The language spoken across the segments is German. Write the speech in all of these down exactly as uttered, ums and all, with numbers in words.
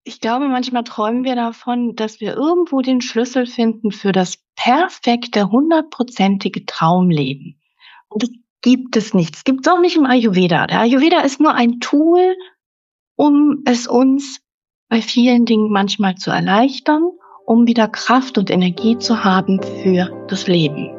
Ich glaube, manchmal träumen wir davon, dass wir irgendwo den Schlüssel finden für das perfekte, hundertprozentige Traumleben. Und das gibt es nicht. Es gibt es auch nicht im Ayurveda. Der Ayurveda ist nur ein Tool, um es uns bei vielen Dingen manchmal zu erleichtern, um wieder Kraft und Energie zu haben für das Leben.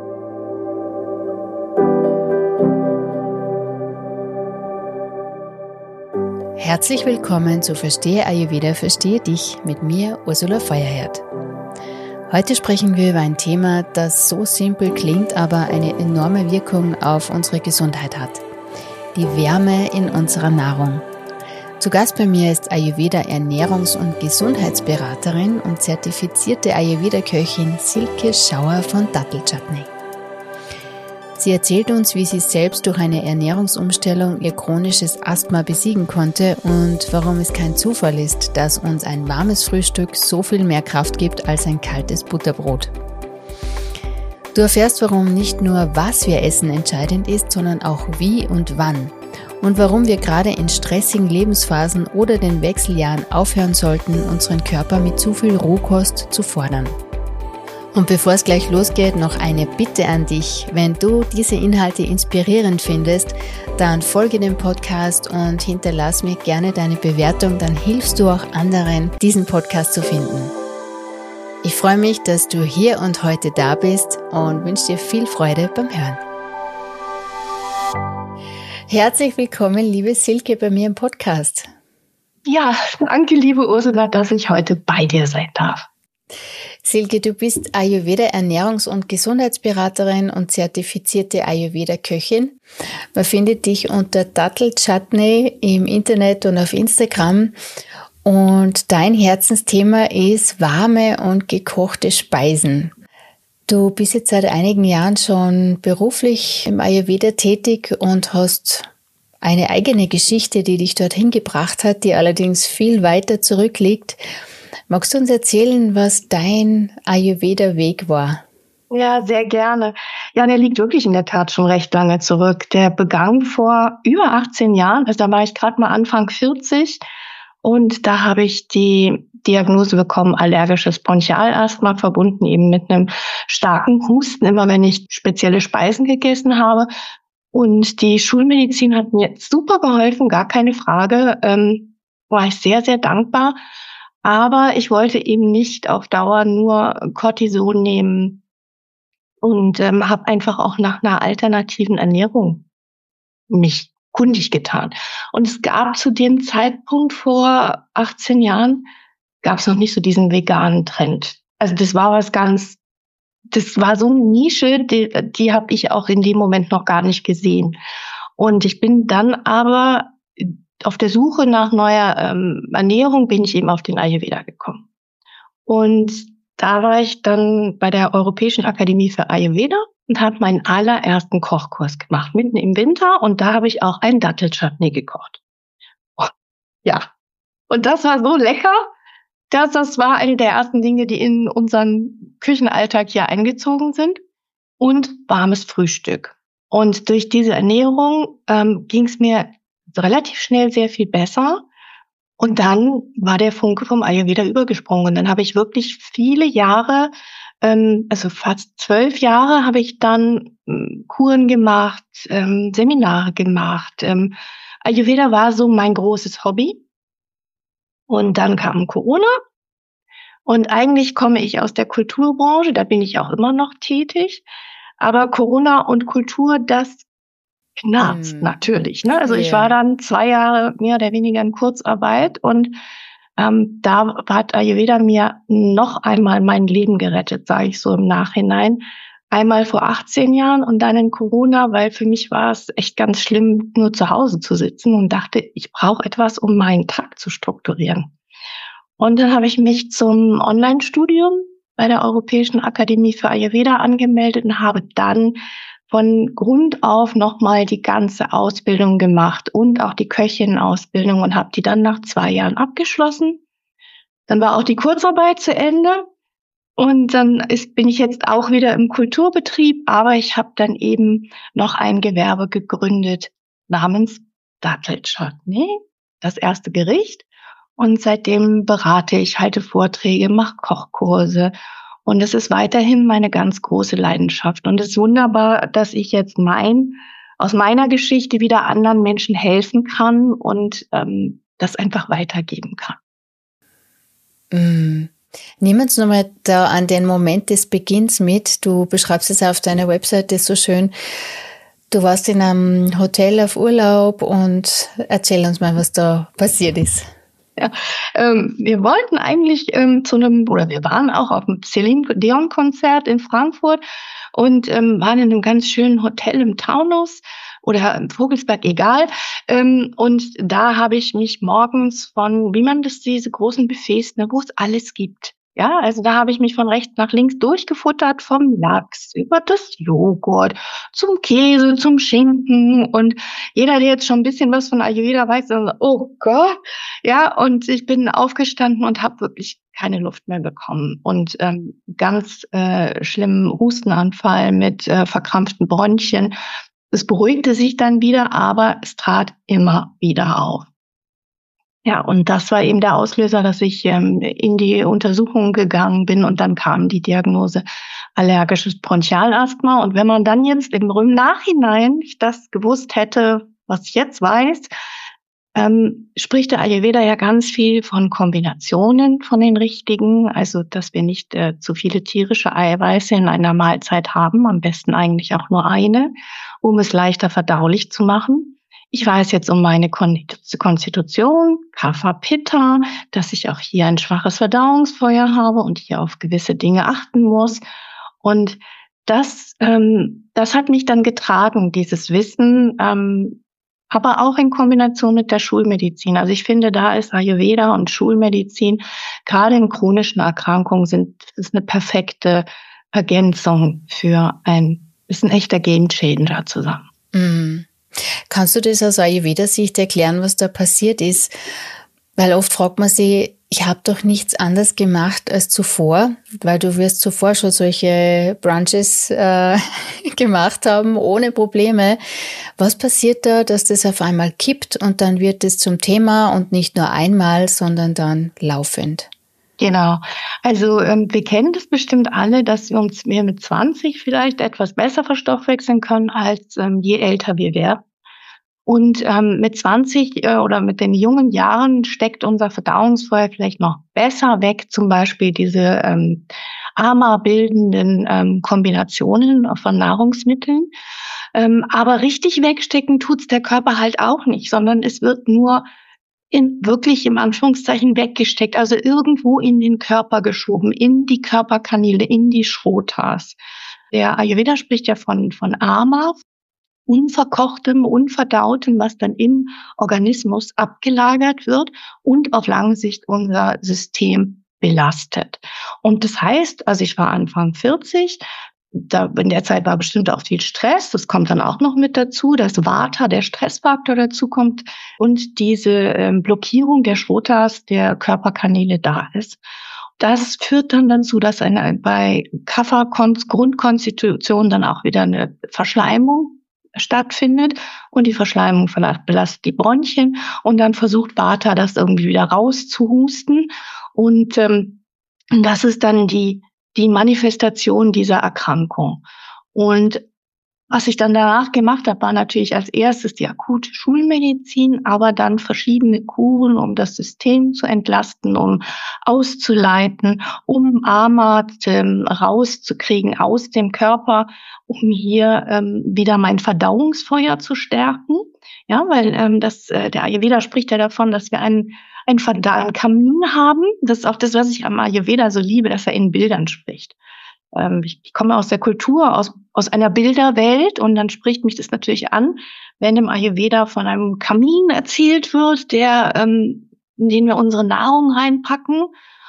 Herzlich willkommen zu Verstehe Ayurveda, Verstehe dich mit mir, Ursula Feuerherd. Heute sprechen wir über ein Thema, das so simpel klingt, aber eine enorme Wirkung auf unsere Gesundheit hat. Die Wärme in unserer Nahrung. Zu Gast bei mir ist Ayurveda Ernährungs- und Gesundheitsberaterin und zertifizierte Ayurveda-Köchin Silke Schauer von Dattelchutney. Sie erzählt uns, wie sie selbst durch eine Ernährungsumstellung ihr chronisches Asthma besiegen konnte und warum es kein Zufall ist, dass uns ein warmes Frühstück so viel mehr Kraft gibt als ein kaltes Butterbrot. Du erfährst, warum nicht nur was wir essen entscheidend ist, sondern auch wie und wann. Und warum wir gerade in stressigen Lebensphasen oder den Wechseljahren aufhören sollten, unseren Körper mit zu viel Rohkost zu fordern. Und bevor es gleich losgeht, noch eine Bitte an dich. Wenn du diese Inhalte inspirierend findest, dann folge dem Podcast und hinterlass mir gerne deine Bewertung, dann hilfst du auch anderen, diesen Podcast zu finden. Ich freue mich, dass du hier und heute da bist und wünsche dir viel Freude beim Hören. Herzlich willkommen, liebe Silke, bei mir im Podcast. Ja, danke, liebe Ursula, dass ich heute bei dir sein darf. Silke, du bist Ayurveda Ernährungs- und Gesundheitsberaterin und zertifizierte Ayurveda-Köchin. Man findet dich unter Dattelchutney im Internet und auf Instagram. Und dein Herzensthema ist warme und gekochte Speisen. Du bist jetzt seit einigen Jahren schon beruflich im Ayurveda tätig und hast eine eigene Geschichte, die dich dorthin gebracht hat, die allerdings viel weiter zurückliegt. Magst du uns erzählen, was dein Ayurveda-Weg war? Ja, sehr gerne. Ja, der liegt wirklich in der Tat schon recht lange zurück. Der begann vor über achtzehn Jahren, also da war ich gerade mal Anfang vierzig und da habe ich die Diagnose bekommen, allergisches Bronchialasthma, verbunden eben mit einem starken Husten, immer wenn ich spezielle Speisen gegessen habe. Und die Schulmedizin hat mir super geholfen, gar keine Frage, ähm, war ich sehr, sehr dankbar. Aber ich wollte eben nicht auf Dauer nur Cortison nehmen und ähm, habe einfach auch nach einer alternativen Ernährung mich kundig getan. Und es gab zu dem Zeitpunkt vor achtzehn Jahren, gab es noch nicht so diesen veganen Trend. Also das war was ganz, das war so eine Nische, die, die habe ich auch in dem Moment noch gar nicht gesehen. Und ich bin dann aber auf der Suche nach neuer ähm, Ernährung bin ich eben auf den Ayurveda gekommen. Und da war ich dann bei der Europäischen Akademie für Ayurveda und habe meinen allerersten Kochkurs gemacht, mitten im Winter. Und da habe ich auch einen Dattelchutney gekocht. Oh, ja, und das war so lecker, dass das war eine der ersten Dinge, die in unseren Küchenalltag hier eingezogen sind. Und warmes Frühstück. Und durch diese Ernährung ähm, ging es mir relativ schnell sehr viel besser. Und dann war der Funke vom Ayurveda übergesprungen. Und dann habe ich wirklich viele Jahre, ähm, also fast zwölf Jahre, habe ich dann ähm, Kuren gemacht, ähm, Seminare gemacht. Ähm, Ayurveda war so mein großes Hobby. Und dann kam Corona. Und eigentlich komme ich aus der Kulturbranche, da bin ich auch immer noch tätig. Aber Corona und Kultur, das knarzt Hm. natürlich. Ne? Also Ja. ich war dann zwei Jahre mehr oder weniger in Kurzarbeit und ähm, da hat Ayurveda mir noch einmal mein Leben gerettet, sage ich so im Nachhinein. Einmal vor achtzehn Jahren und dann in Corona, weil für mich war es echt ganz schlimm, nur zu Hause zu sitzen und dachte, ich brauche etwas, um meinen Tag zu strukturieren. Und dann habe ich mich zum Online-Studium bei der Europäischen Akademie für Ayurveda angemeldet und habe dann von Grund auf nochmal die ganze Ausbildung gemacht und auch die Köchin-Ausbildung und habe die dann nach zwei Jahren abgeschlossen. Dann war auch die Kurzarbeit zu Ende und dann ist, bin ich jetzt auch wieder im Kulturbetrieb, aber ich habe dann eben noch ein Gewerbe gegründet namens Dattelchutney, das erste Gericht. Und seitdem berate ich, halte Vorträge, mache Kochkurse. Und es ist weiterhin meine ganz große Leidenschaft. Und es ist wunderbar, dass ich jetzt mein, aus meiner Geschichte wieder anderen Menschen helfen kann und ähm, das einfach weitergeben kann. Mm. Nimm uns nochmal da an den Moment des Beginns mit. Du beschreibst es auf deiner Webseite so schön. Du warst in einem Hotel auf Urlaub und erzähl uns mal, was da passiert ist. Ja, ähm, wir wollten eigentlich ähm, zu einem, oder wir waren auch auf einem Celine Dion Konzert in Frankfurt und ähm, waren in einem ganz schönen Hotel im Taunus oder im Vogelsberg, egal. Ähm, und da habe ich mich morgens von, wie man das, diese großen Buffets, ne, wo es alles gibt. Ja, also da habe ich mich von rechts nach links durchgefuttert, vom Lachs über das Joghurt, zum Käse, zum Schinken. Und jeder, der jetzt schon ein bisschen was von Ayurveda weiß, sagt, oh Gott. Ja, und ich bin aufgestanden und habe wirklich keine Luft mehr bekommen. Und ähm, ganz äh, schlimmen Hustenanfall mit äh, verkrampften Bronchien. Es beruhigte sich dann wieder, aber es trat immer wieder auf. Ja, und das war eben der Auslöser, dass ich ähm, in die Untersuchung gegangen bin und dann kam die Diagnose allergisches Bronchialasthma. Und wenn man dann jetzt im Nachhinein das gewusst hätte, was ich jetzt weiß, ähm, spricht der Ayurveda ja ganz viel von Kombinationen von den richtigen, also dass wir nicht äh, zu viele tierische Eiweiße in einer Mahlzeit haben, am besten eigentlich auch nur eine, um es leichter verdaulich zu machen. Ich weiß jetzt um meine Konstitution, Kapha Pitta, dass ich auch hier ein schwaches Verdauungsfeuer habe und hier auf gewisse Dinge achten muss. Und das, ähm, das hat mich dann getragen, dieses Wissen, ähm, aber auch in Kombination mit der Schulmedizin. Also ich finde, da ist Ayurveda und Schulmedizin, gerade in chronischen Erkrankungen, sind ist eine perfekte Ergänzung für ein, ist ein echter Gamechanger zusammen. Mm. Kannst du das aus Ayurveda-Sicht erklären, was da passiert ist? Weil oft fragt man sich, ich habe doch nichts anderes gemacht als zuvor, weil du wirst zuvor schon solche Brunches äh, gemacht haben, ohne Probleme. Was passiert da, dass das auf einmal kippt und dann wird es zum Thema und nicht nur einmal, sondern dann laufend? Genau. Also ähm, wir kennen das bestimmt alle, dass wir uns wir mit zwanzig vielleicht etwas besser verstoffwechseln können, als ähm, je älter wir werden. Und ähm, mit zwanzig äh, oder mit den jungen Jahren steckt unser Verdauungsfeuer vielleicht noch besser weg, zum Beispiel diese ähm, ama-bildenden ähm, Kombinationen von Nahrungsmitteln. Ähm, aber richtig wegstecken tut's der Körper halt auch nicht, sondern es wird nur in wirklich im Anführungszeichen weggesteckt, also irgendwo in den Körper geschoben, in die Körperkanäle, in die Shrotas. Der Ayurveda spricht ja von von Ama, unverkochtem, unverdautem, was dann im Organismus abgelagert wird und auf lange Sicht unser System belastet. Und das heißt, also ich war Anfang vierzig, da in der Zeit war bestimmt auch viel Stress, das kommt dann auch noch mit dazu, dass Vata, der Stressfaktor dazu kommt und diese ähm, Blockierung der Shrotas, der Körperkanäle da ist. Das führt dann dazu, dass eine, bei Kapha-Grundkonstitution dann auch wieder eine Verschleimung stattfindet und die Verschleimung belastet die Bronchien und dann versucht Vata das irgendwie wieder rauszuhusten und ähm, das ist dann die die Manifestation dieser Erkrankung. Und was ich dann danach gemacht habe, war natürlich als erstes die akute Schulmedizin, aber dann verschiedene Kuren, um das System zu entlasten, um auszuleiten, um Ama ähm, rauszukriegen aus dem Körper, um hier ähm, wieder mein Verdauungsfeuer zu stärken. Ja, weil ähm, das, äh, der Ayurveda spricht ja davon, dass wir einen ein einen Kamin haben. Das ist auch das, was ich am Ayurveda so liebe, dass er in Bildern spricht. Ähm, ich, ich komme aus der Kultur, aus, aus einer Bilderwelt und dann spricht mich das natürlich an, wenn im Ayurveda von einem Kamin erzählt wird, der, ähm, in den wir unsere Nahrung reinpacken.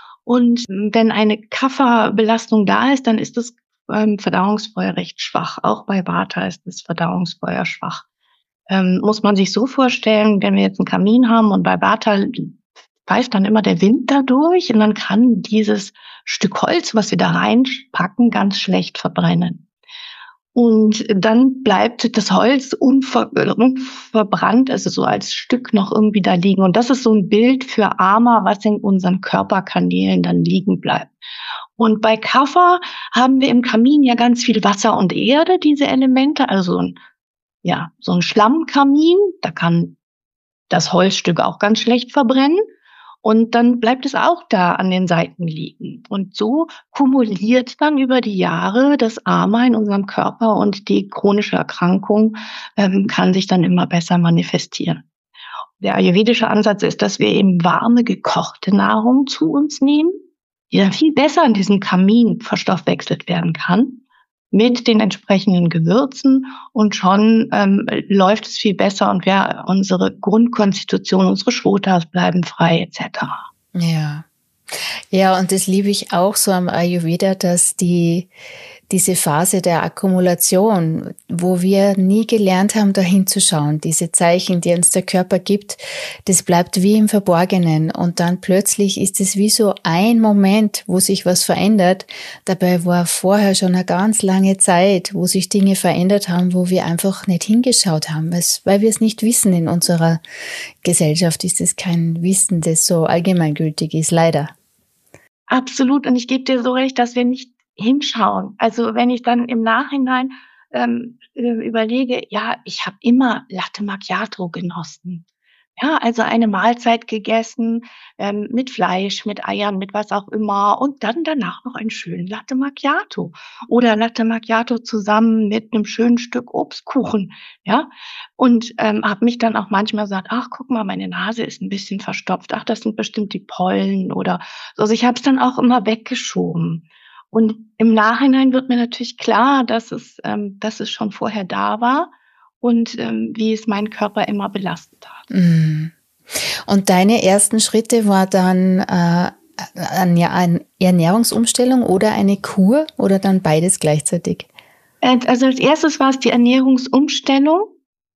Und wenn eine Kapha-Belastung da ist, dann ist das ähm, Verdauungsfeuer recht schwach. Auch bei Vata ist das Verdauungsfeuer schwach. Ähm, muss man sich so vorstellen, wenn wir jetzt einen Kamin haben und bei Vata pfeift dann immer der Wind da durch und dann kann dieses Stück Holz, was wir da reinpacken, ganz schlecht verbrennen. Und dann bleibt das Holz unver- unverbrannt, also so als Stück noch irgendwie da liegen. Und das ist so ein Bild für Ama, was in unseren Körperkanälen dann liegen bleibt. Und bei Kaffer haben wir im Kamin ja ganz viel Wasser und Erde, diese Elemente, also ein, ja, so ein Schlammkamin, da kann das Holzstück auch ganz schlecht verbrennen. Und dann bleibt es auch da an den Seiten liegen. Und so kumuliert dann über die Jahre das Ama in unserem Körper und die chronische Erkrankung ähm, kann sich dann immer besser manifestieren. Der ayurvedische Ansatz ist, dass wir eben warme, gekochte Nahrung zu uns nehmen, die dann viel besser in diesem Kamin verstoffwechselt werden kann, mit den entsprechenden Gewürzen und schon ähm, läuft es viel besser und wir, unsere Grundkonstitution, unsere Schotas bleiben frei et cetera. Ja. Ja, und das liebe ich auch so am Ayurveda, dass die diese Phase der Akkumulation, wo wir nie gelernt haben, dahin zu schauen, diese Zeichen, die uns der Körper gibt, das bleibt wie im Verborgenen und dann plötzlich ist es wie so ein Moment, wo sich was verändert. Dabei war vorher schon eine ganz lange Zeit, wo sich Dinge verändert haben, wo wir einfach nicht hingeschaut haben, weil wir es nicht wissen. In unserer Gesellschaft ist es kein Wissen, das so allgemeingültig ist, leider. Absolut, und ich gebe dir so recht, dass wir nicht hinschauen. Also wenn ich dann im Nachhinein ähm, überlege, ja, ich habe immer Latte Macchiato genossen. Ja, also eine Mahlzeit gegessen ähm, mit Fleisch, mit Eiern, mit was auch immer und dann danach noch einen schönen Latte Macchiato oder Latte Macchiato zusammen mit einem schönen Stück Obstkuchen, ja, und ähm, habe mich dann auch manchmal gesagt, ach, guck mal, meine Nase ist ein bisschen verstopft, ach, das sind bestimmt die Pollen oder so. Also ich habe es dann auch immer weggeschoben. Und im Nachhinein wird mir natürlich klar, dass es, ähm, dass es schon vorher da war und ähm, wie es meinen Körper immer belastet hat. Und deine ersten Schritte war dann äh, eine Ernährungsumstellung oder eine Kur oder dann beides gleichzeitig? Also als erstes war es die Ernährungsumstellung.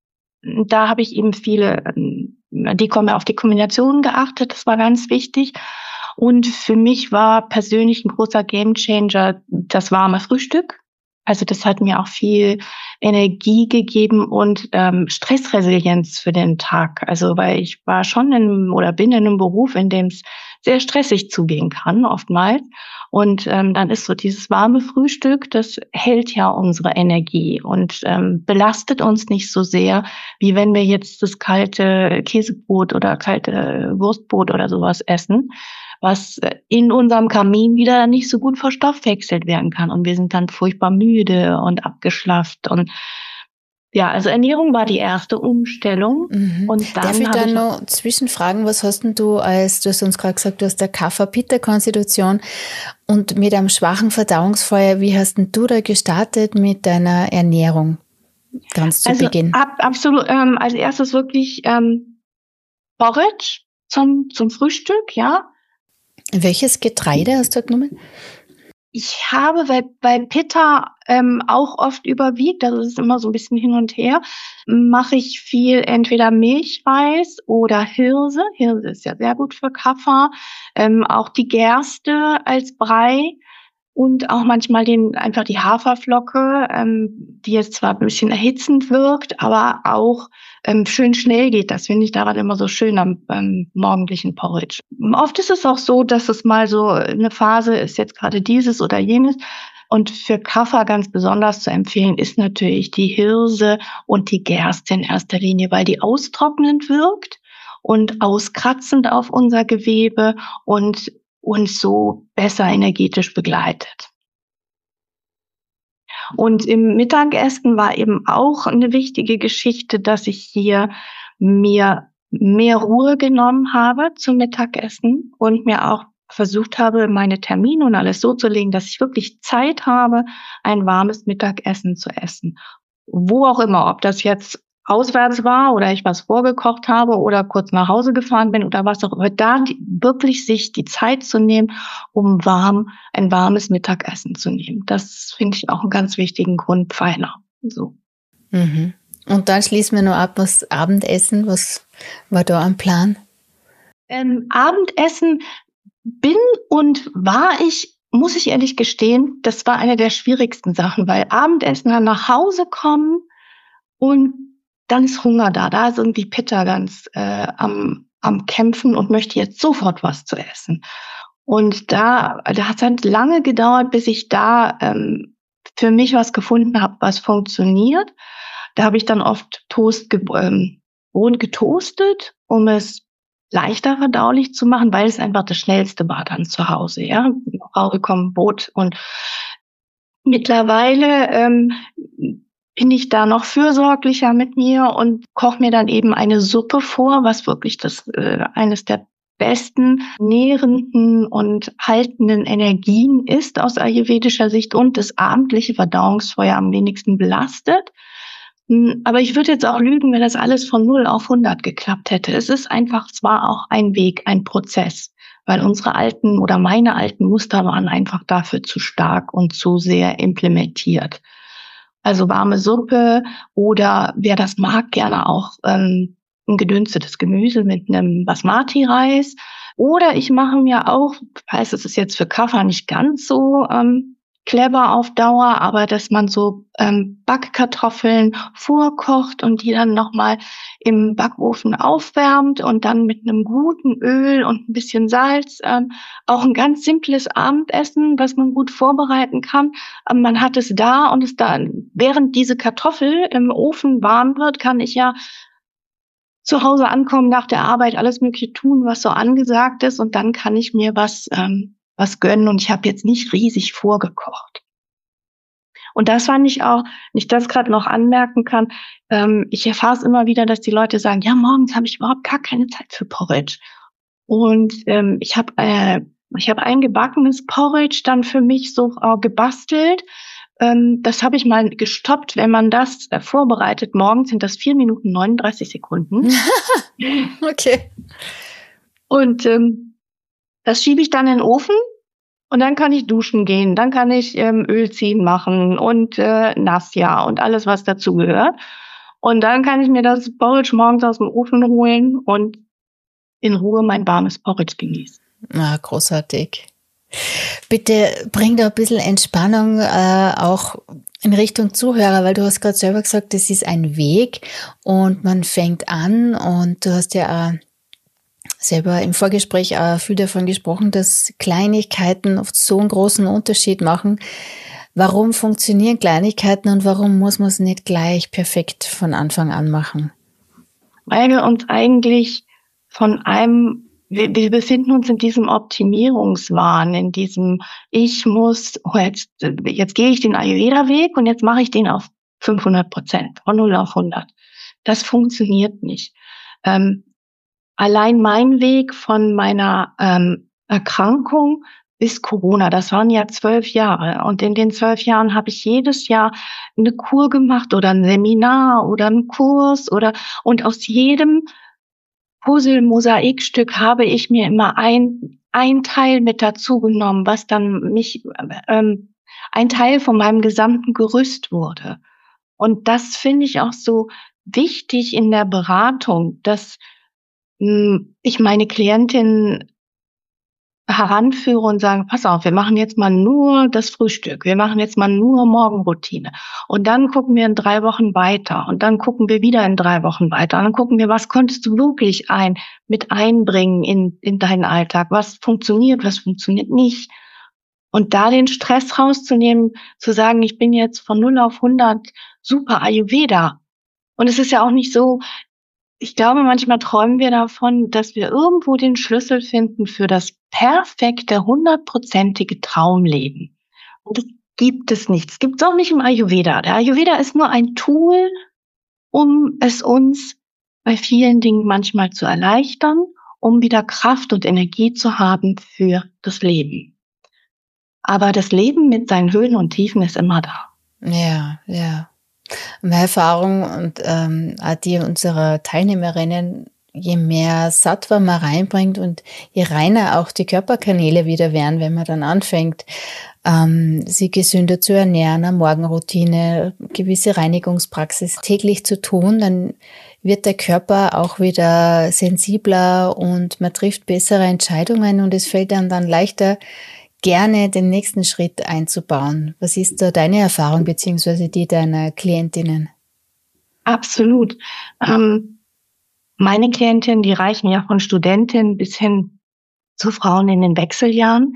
Da habe ich eben viele, die kommen auf die Kombination geachtet, das war ganz wichtig. Und für mich war persönlich ein großer Gamechanger das warme Frühstück. Also das hat mir auch viel Energie gegeben und ähm, Stressresilienz für den Tag. Also weil ich war schon in oder bin in einem Beruf, in dem es sehr stressig zugehen kann, oftmals. Und ähm, dann ist so dieses warme Frühstück, das hält ja unsere Energie und ähm, belastet uns nicht so sehr, wie wenn wir jetzt das kalte Käsebrot oder kalte Wurstbrot oder sowas essen, was in unserem Kamin wieder nicht so gut verstoffwechselt werden kann. Und wir sind dann furchtbar müde und abgeschlafft. Und ja, also Ernährung war die erste Umstellung. Mhm. Und dann Darf ich da ich noch zwischenfragen, was hast denn du als, du hast uns gerade gesagt, du hast eine Kapha-Pitta-Konstitution und mit einem schwachen Verdauungsfeuer, wie hast denn du da gestartet mit deiner Ernährung ganz zu also Beginn? Ab, absolut, ähm, als erstes wirklich ähm, Porridge zum, zum Frühstück, ja. Welches Getreide hast du genommen? Ich habe bei, bei Pitta ähm, auch oft überwiegt, also es ist immer so ein bisschen hin und her, mache ich viel entweder Milchreis oder Hirse. Hirse ist ja sehr gut für Kapha. Ähm, auch die Gerste als Brei und auch manchmal den einfach die Haferflocke, ähm, die jetzt zwar ein bisschen erhitzend wirkt, aber auch ähm, schön schnell geht. Das finde ich daran immer so schön am ähm, morgendlichen Porridge. Oft ist es auch so, dass es mal so eine Phase ist, jetzt gerade dieses oder jenes. Und für Kapha ganz besonders zu empfehlen ist natürlich die Hirse und die Gerste in erster Linie, weil die austrocknend wirkt und auskratzend auf unser Gewebe und uns so besser energetisch begleitet. Und im Mittagessen war eben auch eine wichtige Geschichte, dass ich hier mir mehr Ruhe genommen habe zum Mittagessen und mir auch versucht habe, meine Termine und alles so zu legen, dass ich wirklich Zeit habe, ein warmes Mittagessen zu essen. Wo auch immer, ob das jetzt auswärts war oder ich was vorgekocht habe oder kurz nach Hause gefahren bin oder was auch immer, da die, wirklich sich die Zeit zu nehmen, um warm ein warmes Mittagessen zu nehmen. Das finde ich auch einen ganz wichtigen Grundpfeiler. So. Mhm. Und dann schließen wir noch ab, was Abendessen, was war da am Plan? Ähm, Abendessen bin und war ich muss ich ehrlich gestehen, das war eine der schwierigsten Sachen, weil Abendessen, dann nach Hause kommen und dann ist Hunger da. Da ist irgendwie Pitta ganz äh, am, am Kämpfen und möchte jetzt sofort was zu essen. Und da, da hat es halt lange gedauert, bis ich da ähm, für mich was gefunden habe, was funktioniert. Da habe ich dann oft Toast ge- ähm, Brot getoastet, um es leichter verdaulich zu machen, weil es einfach das Schnellste war dann zu Hause. Ja, rausgekommen, Brot. Und mittlerweile ähm, bin ich da noch fürsorglicher mit mir und koche mir dann eben eine Suppe vor, was wirklich das äh, eines der besten nährenden und haltenden Energien ist aus ayurvedischer Sicht und das abendliche Verdauungsfeuer am wenigsten belastet. Aber ich würde jetzt auch lügen, wenn das alles von null auf hundert geklappt hätte. Es ist einfach zwar auch ein Weg, ein Prozess, weil unsere alten oder meine alten Muster waren einfach dafür zu stark und zu sehr implementiert. Also warme Suppe oder wer das mag, gerne auch ähm, ein gedünstetes Gemüse mit einem Basmati-Reis. Oder ich mache mir auch, ich weiß, es ist jetzt für Kaffer nicht ganz so ähm, clever auf Dauer, aber dass man so ähm, Backkartoffeln vorkocht und die dann nochmal im Backofen aufwärmt und dann mit einem guten Öl und ein bisschen Salz, ähm, auch ein ganz simples Abendessen, was man gut vorbereiten kann. Ähm, man hat es da und es dann, während diese Kartoffel im Ofen warm wird, kann ich ja zu Hause ankommen, nach der Arbeit alles Mögliche tun, was so angesagt ist und dann kann ich mir was ähm, was gönnen und ich habe jetzt nicht riesig vorgekocht. Und das fand ich auch, wenn ich das gerade noch anmerken kann, ähm, ich erfahre es immer wieder, dass die Leute sagen, ja, morgens habe ich überhaupt gar keine Zeit für Porridge. Und ähm, ich habe äh, ich habe ein gebackenes Porridge dann für mich so äh, gebastelt. Ähm, das habe ich mal gestoppt. Wenn man das äh, vorbereitet, morgens sind das vier Minuten neununddreißig Sekunden. Okay. Und ähm, das schiebe ich dann in den Ofen und dann kann ich duschen gehen, dann kann ich ähm, Öl ziehen machen und äh, Nasja und alles, was dazu gehört. Und dann kann ich mir das Porridge morgens aus dem Ofen holen und in Ruhe mein warmes Porridge genießen. Ah, großartig. Bitte bring da ein bisschen Entspannung äh, auch in Richtung Zuhörer, weil du hast gerade selber gesagt, das ist ein Weg und man fängt an und du hast ja auch selber im Vorgespräch auch viel davon gesprochen, dass Kleinigkeiten oft so einen großen Unterschied machen. Warum funktionieren Kleinigkeiten und warum muss man es nicht gleich perfekt von Anfang an machen? Weil wir uns eigentlich von einem, wir, wir befinden uns in diesem Optimierungswahn, in diesem, ich muss, oh jetzt, jetzt gehe ich den Ayurveda-Weg und jetzt mache ich den auf fünfhundert Prozent, von null auf hundert. Das funktioniert nicht. Ähm, Allein mein Weg von meiner ähm, Erkrankung bis Corona, das waren ja zwölf Jahre. Und in den zwölf Jahren habe ich jedes Jahr eine Kur gemacht oder ein Seminar oder einen Kurs oder und aus jedem Puzzle-Mosaikstück habe ich mir immer ein ein Teil mit dazu genommen, was dann mich ähm, ein Teil von meinem gesamten Gerüst wurde. Und das finde ich auch so wichtig in der Beratung, dass ich meine Klientin heranführe und sage, pass auf, wir machen jetzt mal nur das Frühstück, wir machen jetzt mal nur Morgenroutine und dann gucken wir in drei Wochen weiter und dann gucken wir wieder in drei Wochen weiter und dann gucken wir, was konntest du wirklich ein mit einbringen in in deinen Alltag, was funktioniert, was funktioniert nicht und da den Stress rauszunehmen, zu sagen, ich bin jetzt von null auf hundert super Ayurveda und es ist ja auch nicht so. Ich glaube, manchmal träumen wir davon, dass wir irgendwo den Schlüssel finden für das perfekte, hundertprozentige Traumleben. Und das gibt es nicht. Es gibt es auch nicht im Ayurveda. Der Ayurveda ist nur ein Tool, um es uns bei vielen Dingen manchmal zu erleichtern, um wieder Kraft und Energie zu haben für das Leben. Aber das Leben mit seinen Höhen und Tiefen ist immer da. Ja, ja. Meine Erfahrung und ähm, auch die unserer Teilnehmerinnen, je mehr Sattva man reinbringt und je reiner auch die Körperkanäle wieder werden, wenn man dann anfängt, ähm, sie gesünder zu ernähren, eine Morgenroutine, gewisse Reinigungspraxis täglich zu tun, dann wird der Körper auch wieder sensibler und man trifft bessere Entscheidungen und es fällt einem dann leichter, gerne den nächsten Schritt einzubauen. Was ist da deine Erfahrung beziehungsweise die deiner Klientinnen? Absolut. Ähm, meine Klientinnen, die reichen ja von Studentin bis hin zu Frauen in den Wechseljahren.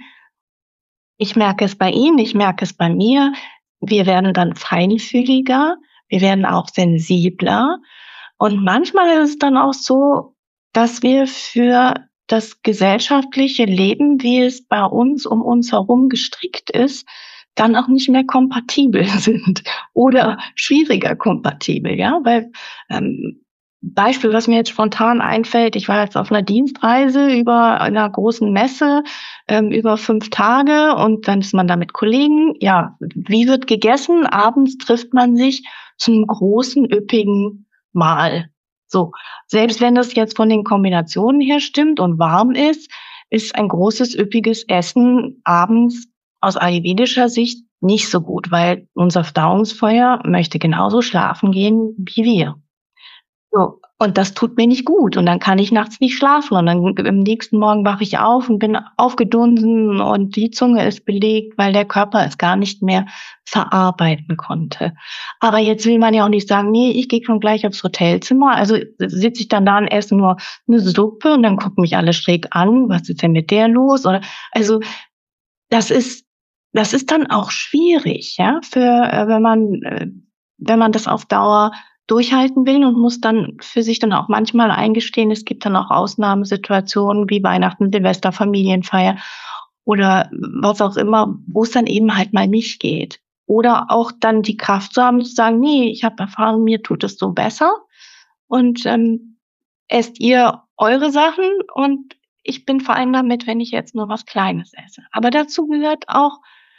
Ich merke es bei ihnen, ich merke es bei mir. Wir werden dann feinfühliger, wir werden auch sensibler. Und manchmal ist es dann auch so, dass wir für das gesellschaftliche Leben, wie es bei uns um uns herum gestrickt ist, dann auch nicht mehr kompatibel sind oder schwieriger kompatibel, ja, weil ähm, Beispiel, was mir jetzt spontan einfällt, ich war jetzt auf einer Dienstreise über einer großen Messe ähm, über fünf Tage und dann ist man da mit Kollegen. Ja, wie wird gegessen? Abends trifft man sich zum großen, üppigen Mahl. So, selbst wenn das jetzt von den Kombinationen her stimmt und warm ist, ist ein großes, üppiges Essen abends aus ayurvedischer Sicht nicht so gut, weil unser Verdauungsfeuer möchte genauso schlafen gehen wie wir. So, und das tut mir nicht gut und dann kann ich nachts nicht schlafen und dann am nächsten Morgen wache ich auf und bin aufgedunsen und die Zunge ist belegt, weil der Körper es gar nicht mehr verarbeiten konnte. Aber jetzt will man ja auch nicht sagen, nee, ich gehe schon gleich aufs Hotelzimmer. Also sitze ich dann da und esse nur eine Suppe und dann gucken mich alle schräg an, was ist denn mit der los? Oder also das ist das ist dann auch schwierig, ja, für äh, wenn man äh, wenn man das auf Dauer durchhalten will und muss dann für sich dann auch manchmal eingestehen, es gibt dann auch Ausnahmesituationen wie Weihnachten, Silvester, Familienfeier oder was auch immer, wo es dann eben halt mal nicht geht. Oder auch dann die Kraft zu haben, zu sagen, nee, ich habe erfahren, mir tut es so besser und ähm, esst ihr eure Sachen und ich bin fein damit, wenn ich jetzt nur was Kleines esse. Aber dazu gehört auch,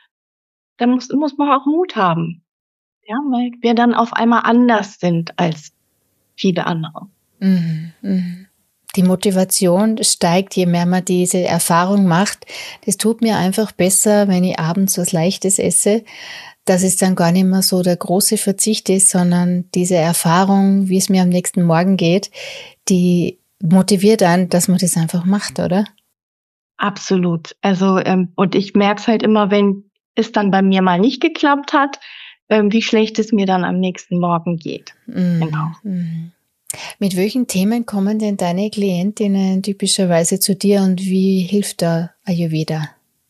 da muss, muss man auch Mut haben. Ja, weil wir dann auf einmal anders sind als viele andere. Mhm, mhm. Die Motivation steigt, je mehr man diese Erfahrung macht. Das tut mir einfach besser, wenn ich abends was Leichtes esse, dass es dann gar nicht mehr so der große Verzicht ist, sondern diese Erfahrung, wie es mir am nächsten Morgen geht, die motiviert einen, dass man das einfach macht, oder? Absolut. Also, ähm, und ich merke es halt immer, wenn es dann bei mir mal nicht geklappt hat, ähm, wie schlecht es mir dann am nächsten Morgen geht. Mhm. Genau. Mhm. Mit welchen Themen kommen denn deine Klientinnen typischerweise zu dir und wie hilft da Ayurveda?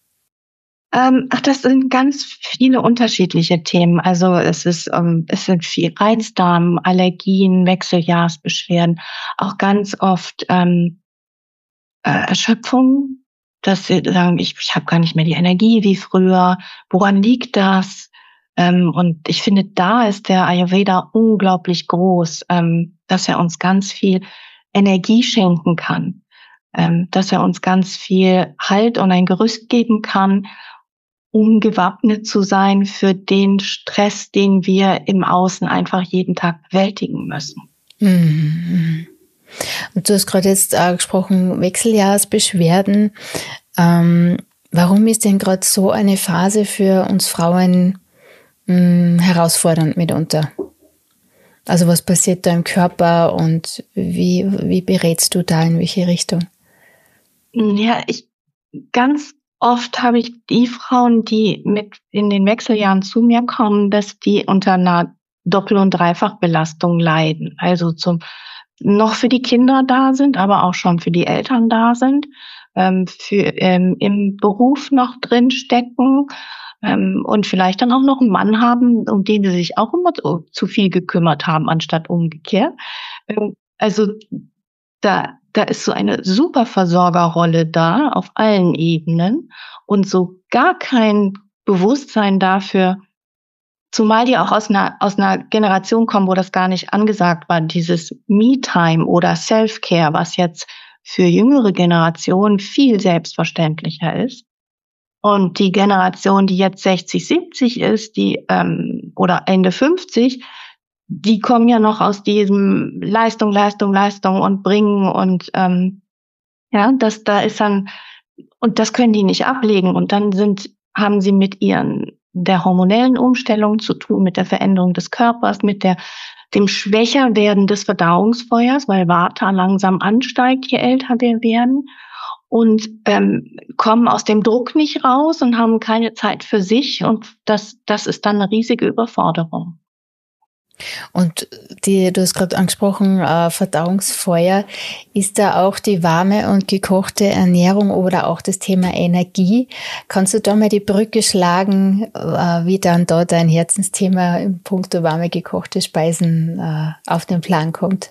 Ähm, ach, das sind ganz viele unterschiedliche Themen. Also es ist, ähm, es sind viel Reizdarm, Allergien, Wechseljahrsbeschwerden, auch ganz oft ähm, äh, Erschöpfung, dass sie sagen, ich, ich habe gar nicht mehr die Energie wie früher. Woran liegt das? Ähm, und ich finde, da ist der Ayurveda unglaublich groß, ähm, dass er uns ganz viel Energie schenken kann, ähm, dass er uns ganz viel Halt und ein Gerüst geben kann, um gewappnet zu sein für den Stress, den wir im Außen einfach jeden Tag bewältigen müssen. Mhm. Und du hast gerade jetzt auch gesprochen, Wechseljahrsbeschwerden. Ähm, warum ist denn gerade so eine Phase für uns Frauen mh, herausfordernd mitunter? Also was passiert da im Körper und wie, wie berätst du da in welche Richtung? Ja, ich ganz oft habe ich die Frauen, die mit in den Wechseljahren zu mir kommen, dass die unter einer Doppel- und Dreifachbelastung leiden. Also zum noch für die Kinder da sind, aber auch schon für die Eltern da sind, ähm, für ähm, im Beruf noch drin stecken ähm, und vielleicht dann auch noch einen Mann haben, um den sie sich auch immer zu, zu viel gekümmert haben, anstatt umgekehrt. Ähm, also da, da ist so eine super Versorgerrolle da auf allen Ebenen und so gar kein Bewusstsein dafür, zumal die auch aus einer, aus einer Generation kommen, wo das gar nicht angesagt war, dieses Me-Time oder Self-Care, was jetzt für jüngere Generationen viel selbstverständlicher ist. Und die Generation, die jetzt sechzig, siebzig ist, die ähm, oder Ende fünfzig, die kommen ja noch aus diesem Leistung, Leistung, Leistung und bringen und ähm, ja, das da ist dann und das können die nicht ablegen und dann sind haben sie mit ihren der hormonellen Umstellung zu tun, mit der Veränderung des Körpers, mit der dem Schwächerwerden des Verdauungsfeuers, weil Vata langsam ansteigt, je älter wir werden und ähm, kommen aus dem Druck nicht raus und haben keine Zeit für sich. Und das, das ist dann eine riesige Überforderung. Und die, du hast gerade angesprochen, äh, Verdauungsfeuer. Ist da auch die warme und gekochte Ernährung oder auch das Thema Energie? Kannst du da mal die Brücke schlagen, äh, wie dann da dein Herzensthema im Punkto warme gekochte Speisen äh, auf den Plan kommt?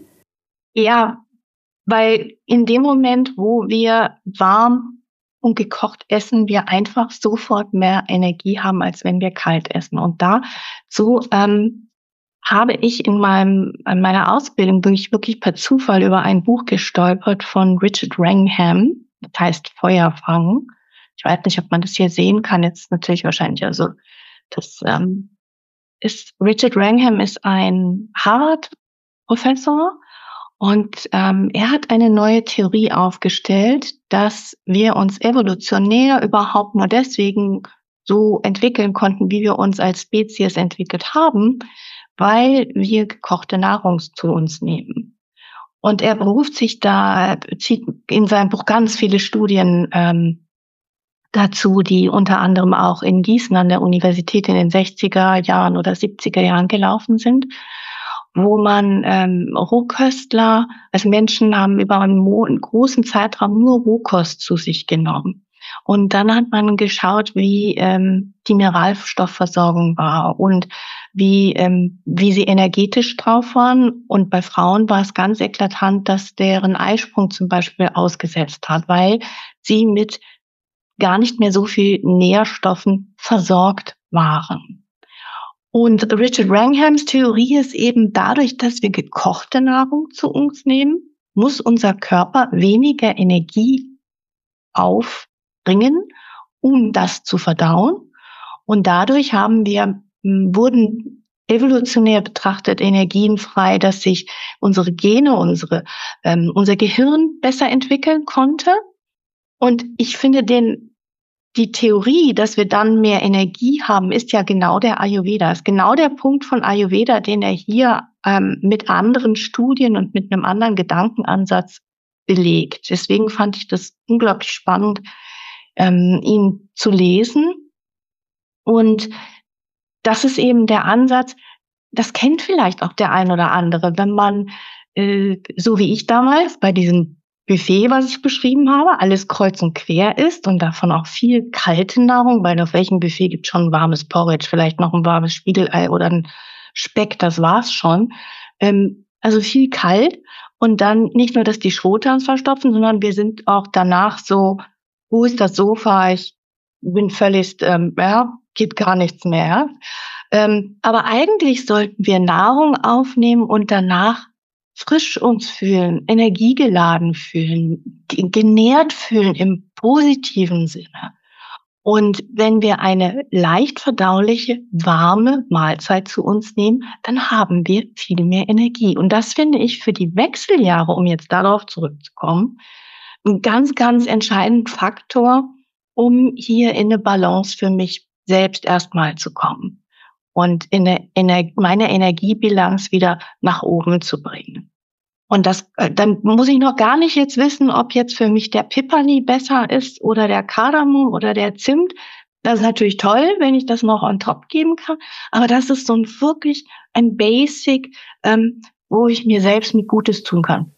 Ja, weil in dem Moment, wo wir warm und gekocht essen, wir einfach sofort mehr Energie haben, als wenn wir kalt essen. Und dazu ähm, habe ich in meinem in meiner Ausbildung bin ich wirklich per Zufall über ein Buch gestolpert von Richard Wrangham, das heißt Feuer fangen. Ich weiß nicht, ob man das hier sehen kann, jetzt natürlich wahrscheinlich, also das ähm, ist, Richard Wrangham ist ein Harvard-Professor und ähm, er hat eine neue Theorie aufgestellt, dass wir uns evolutionär überhaupt nur deswegen so entwickeln konnten, wie wir uns als Spezies entwickelt haben, weil wir gekochte Nahrung zu uns nehmen. Und er beruft sich da, zieht in seinem Buch ganz viele Studien ähm, dazu, die unter anderem auch in Gießen an der Universität in den sechziger Jahren oder siebziger Jahren gelaufen sind, wo man ähm, Rohköstler, also Menschen haben über einen, Mo- einen großen Zeitraum nur Rohkost zu sich genommen. Und dann hat man geschaut, wie ähm, die Mineralstoffversorgung war und wie ähm, wie sie energetisch drauf waren. Und bei Frauen war es ganz eklatant, dass deren Eisprung zum Beispiel ausgesetzt hat, weil sie mit gar nicht mehr so viel Nährstoffen versorgt waren. Und Richard Wranghams Theorie ist eben, dadurch, dass wir gekochte Nahrung zu uns nehmen, muss unser Körper weniger Energie aufbringen, um das zu verdauen. Und dadurch haben wir, wurden evolutionär betrachtet Energien frei, dass sich unsere Gene, unsere, ähm, unser Gehirn besser entwickeln konnte. Und ich finde den Die Theorie, dass wir dann mehr Energie haben, ist ja genau der Ayurveda. Ist genau der Punkt von Ayurveda, den er hier ähm, mit anderen Studien und mit einem anderen Gedankenansatz belegt. Deswegen fand ich das unglaublich spannend, ähm, ihn zu lesen. Und das ist eben der Ansatz, das kennt vielleicht auch der ein oder andere, wenn man, äh, so wie ich damals bei diesem Buffet, was ich beschrieben habe, alles kreuz und quer ist und davon auch viel kalte Nahrung, weil auf welchem Buffet gibt es schon ein warmes Porridge, vielleicht noch ein warmes Spiegelei oder ein Speck, das war's schon. Ähm, also viel kalt und dann nicht nur, dass die Schrottans verstopfen, sondern wir sind auch danach so, wo ist das Sofa? Ich bin völlig, ähm, ja, geht gar nichts mehr. Ähm, aber eigentlich sollten wir Nahrung aufnehmen und danach frisch uns fühlen, energiegeladen fühlen, genährt fühlen im positiven Sinne. Und wenn wir eine leicht verdauliche, warme Mahlzeit zu uns nehmen, dann haben wir viel mehr Energie. Und das finde ich für die Wechseljahre, um jetzt darauf zurückzukommen, ein ganz, ganz entscheidender Faktor, um hier in eine Balance für mich selbst erstmal zu kommen und in eine Ener- meine Energiebilanz wieder nach oben zu bringen. Und das, äh, dann muss ich noch gar nicht jetzt wissen, ob jetzt für mich der Pipperli besser ist oder der Kardamom oder der Zimt. Das ist natürlich toll, wenn ich das noch on top geben kann. Aber das ist so ein wirklich ein Basic, ähm, wo ich mir selbst mit Gutes tun kann.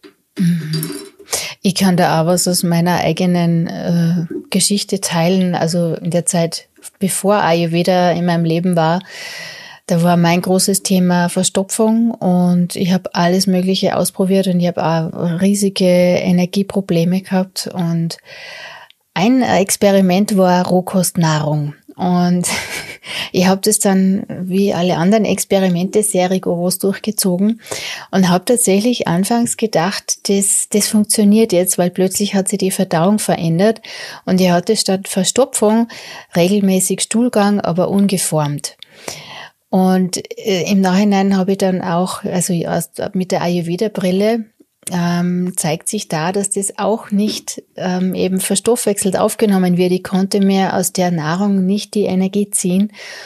Ich kann da auch was aus meiner eigenen äh, Geschichte teilen. Also in der Zeit, bevor Ayurveda in meinem Leben war, da war mein großes Thema Verstopfung und ich habe alles Mögliche ausprobiert und ich habe auch riesige Energieprobleme gehabt. Und ein Experiment war Rohkostnahrung. Und ich habe das dann, wie alle anderen Experimente, sehr rigoros durchgezogen und habe tatsächlich anfangs gedacht, das, das funktioniert jetzt, weil plötzlich hat sich die Verdauung verändert und ich hatte statt Verstopfung regelmäßig Stuhlgang, aber ungeformt. Und äh, im Nachhinein habe ich dann auch, also aus, mit der Ayurveda-Brille, ähm, zeigt sich da, dass das auch nicht ähm, eben verstoffwechselt aufgenommen wird. Ich konnte mir aus der Nahrung nicht die Energie ziehen.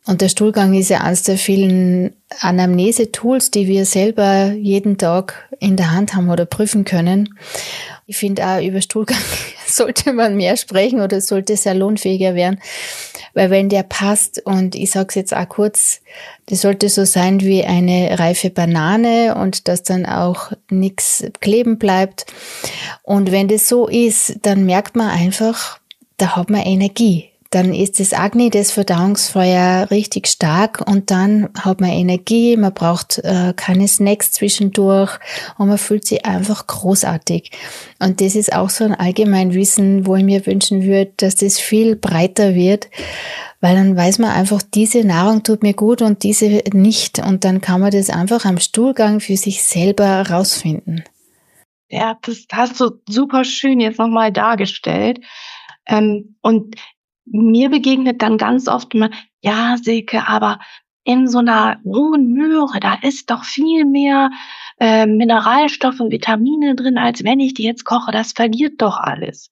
Und der Stuhlgang ist ja eines der vielen Anamnese-Tools, die wir selber jeden Tag in der Hand haben oder prüfen können. Ich finde auch, über Stuhlgang sollte man mehr sprechen oder sollte salonfähiger werden. Weil wenn der passt, und ich sage es jetzt auch kurz, das sollte so sein wie eine reife Banane und dass dann auch nichts kleben bleibt. Und wenn das so ist, dann merkt man einfach, da hat man Energie. Dann ist das Agni, das Verdauungsfeuer, richtig stark und dann hat man Energie, man braucht äh, keine Snacks zwischendurch und man fühlt sich einfach großartig. Und das ist auch so ein Allgemeinwissen, wo ich mir wünschen würde, dass das viel breiter wird, weil dann weiß man einfach, diese Nahrung tut mir gut und diese nicht. Und dann kann man das einfach am Stuhlgang für sich selber rausfinden. Ja, das hast du super schön jetzt nochmal dargestellt. Ähm, und mir begegnet dann ganz oft immer, ja, Silke, aber in so einer rohen Möhre, da ist doch viel mehr äh, Mineralstoffe und Vitamine drin, als wenn ich die jetzt koche. Das verliert doch alles.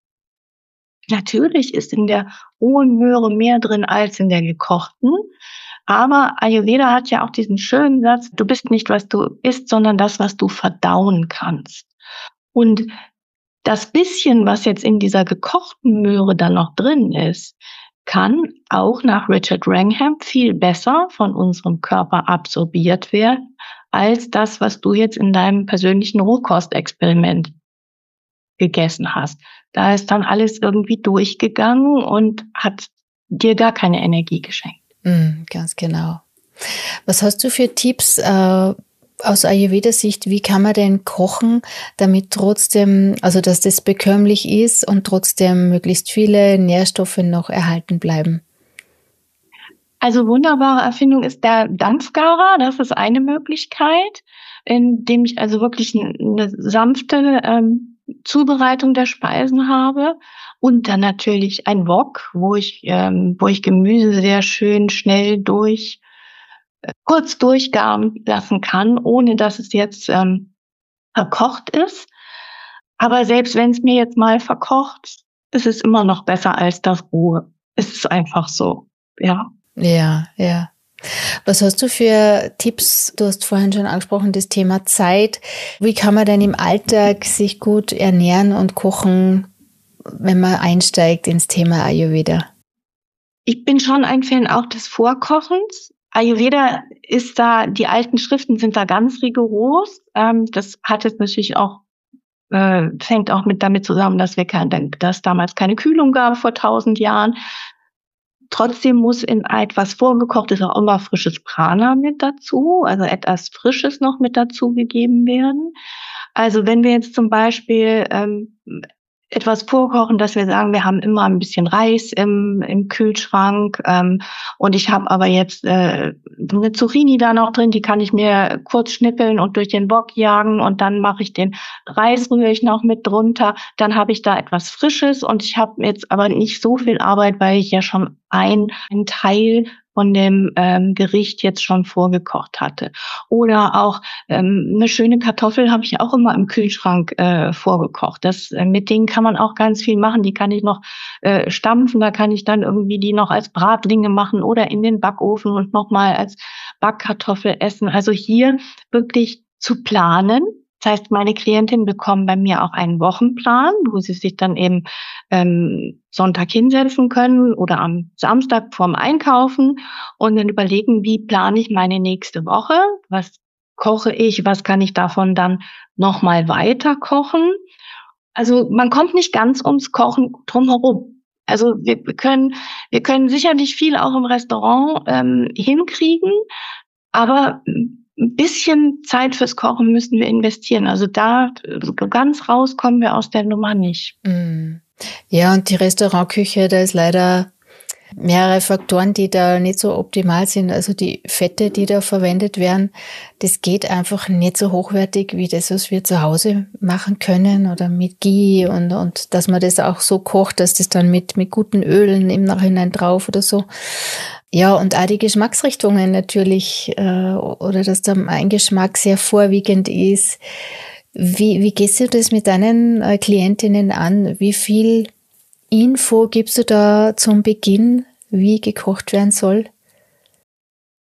Natürlich ist in der rohen Möhre mehr drin als in der gekochten. Aber Ayurveda hat ja auch diesen schönen Satz, du bist nicht, was du isst, sondern das, was du verdauen kannst. Und das bisschen, was jetzt in dieser gekochten Möhre dann noch drin ist, kann auch nach Richard Wrangham viel besser von unserem Körper absorbiert werden, als das, was du jetzt in deinem persönlichen Rohkostexperiment gegessen hast. Da ist dann alles irgendwie durchgegangen und hat dir gar keine Energie geschenkt. Mm, ganz genau. Was hast du für Tipps, äh aus Ayurveda-Sicht, wie kann man denn kochen, damit trotzdem, also dass das bekömmlich ist und trotzdem möglichst viele Nährstoffe noch erhalten bleiben? Also wunderbare Erfindung ist der Dampfgarer. Das ist eine Möglichkeit, indem ich also wirklich eine sanfte ähm, Zubereitung der Speisen habe. Und dann natürlich ein Wok, wo ich, ähm, wo ich Gemüse sehr schön schnell durch kurz durchgaren lassen kann, ohne dass es jetzt ähm, verkocht ist. Aber selbst wenn es mir jetzt mal verkocht, ist es immer noch besser als das Rohe. Es ist einfach so, ja. Ja, ja. Was hast du für Tipps? Du hast vorhin schon angesprochen, das Thema Zeit. Wie kann man denn im Alltag sich gut ernähren und kochen, wenn man einsteigt ins Thema Ayurveda? Ich bin schon ein Fan auch des Vorkochens. Ayurveda ist da, die alten Schriften sind da ganz rigoros. Ähm, das hat jetzt natürlich auch, äh, fängt auch mit damit zusammen, dass wir kein, dass damals keine Kühlung gab vor tausend Jahren. Trotzdem muss in etwas Vorgekochtes auch immer frisches Prana mit dazu, also etwas Frisches noch mit dazu gegeben werden. Also wenn wir jetzt zum Beispiel ähm, etwas vorkochen, dass wir sagen, wir haben immer ein bisschen Reis im, im Kühlschrank ähm, und ich habe aber jetzt äh, eine Zucchini da noch drin, die kann ich mir kurz schnippeln und durch den Wok jagen und dann mache ich den Reis, rühre ich noch mit drunter, dann habe ich da etwas Frisches und ich habe jetzt aber nicht so viel Arbeit, weil ich ja schon ein, ein Teil von dem ähm, Gericht jetzt schon vorgekocht hatte. Oder auch ähm, eine schöne Kartoffel habe ich auch immer im Kühlschrank äh, vorgekocht. Das, äh, mit denen kann man auch ganz viel machen. Die kann ich noch äh, stampfen, da kann ich dann irgendwie die noch als Bratlinge machen oder in den Backofen und nochmal als Backkartoffel essen. Also hier wirklich zu planen. Das heißt, meine Klientinnen bekommen bei mir auch einen Wochenplan, wo sie sich dann eben ähm, Sonntag hinsetzen können oder am Samstag vorm Einkaufen und dann überlegen, wie plane ich meine nächste Woche, was koche ich, was kann ich davon dann nochmal weiter kochen. Also man kommt nicht ganz ums Kochen drumherum. Also wir können, wir können sicherlich viel auch im Restaurant ähm, hinkriegen, aber ein bisschen Zeit fürs Kochen müssen wir investieren. Also da ganz raus kommen wir aus der Nummer nicht. Ja, und die Restaurantküche, da ist leider mehrere Faktoren, die da nicht so optimal sind. Also die Fette, die da verwendet werden, das geht einfach nicht so hochwertig wie das, was wir zu Hause machen können oder mit Ghee und, und dass man das auch so kocht, dass das dann mit, mit guten Ölen im Nachhinein drauf oder so. Ja, und auch die Geschmacksrichtungen natürlich, äh, oder dass da ein Geschmack sehr vorwiegend ist. Wie, wie gehst du das mit deinen äh, Klientinnen an? Wie viel Info gibst du da zum Beginn, wie gekocht werden soll?